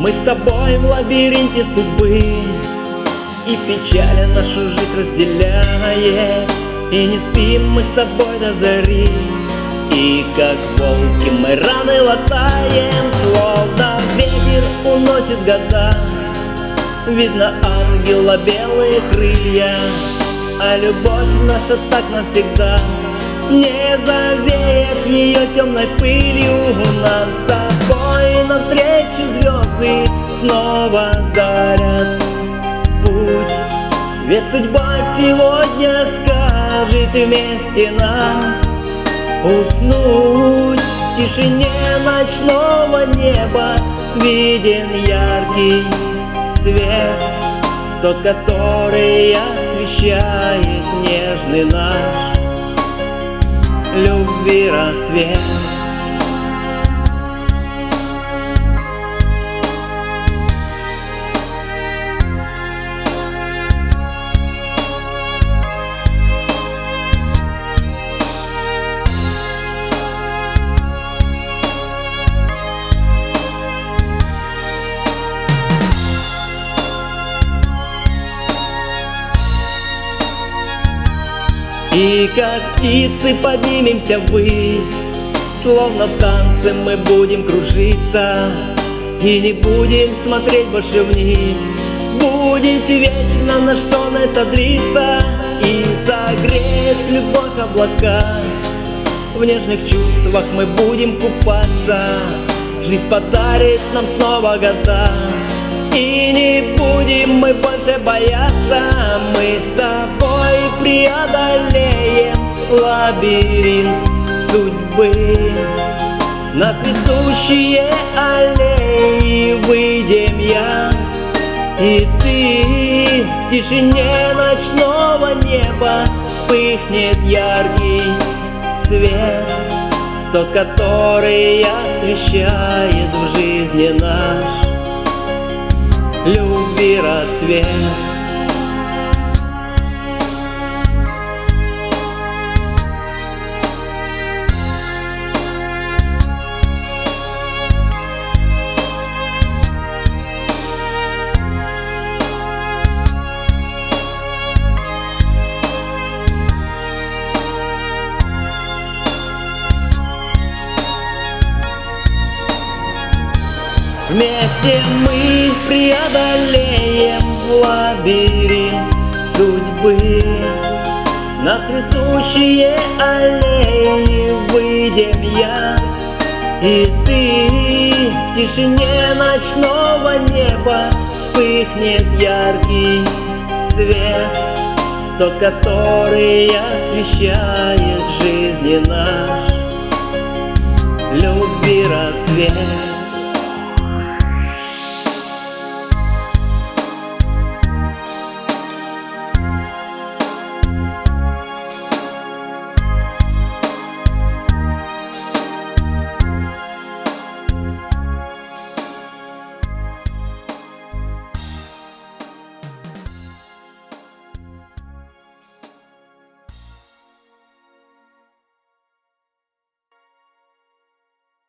Мы с тобой в лабиринте судьбы, и печаль нашу жизнь разделяет. И не спим мы с тобой до зари, и как волки мы раны латаем. Словно ветер уносит года, видно ангела белые крылья. А любовь наша так навсегда не завеет ее темной пылью. Нам с тобой навстречу звезды снова дарят путь. Ведь судьба сегодня скажет вместе нам уснуть. В тишине ночного неба виден яркий свет, тот, который освещает нежный наш любви рассвет. И как птицы поднимемся ввысь, словно в танце мы будем кружиться. И не будем смотреть больше вниз, будет вечно наш сон это длиться. И согреет любовь облака, в нежных чувствах мы будем купаться. Жизнь подарит нам снова года, и не будем мы больше бояться. Мы с тобой преодолеем лабиринт судьбы, на цветущие аллеи выйдем я и ты. В тишине ночного неба вспыхнет яркий свет, тот, который освещает в жизни наш любви рассвет. Вместе мы преодолеем лабиринт судьбы, на цветущие аллеи выйдем я и ты. В тишине ночного неба вспыхнет яркий свет, тот, который освещает жизни наш любви рассвет.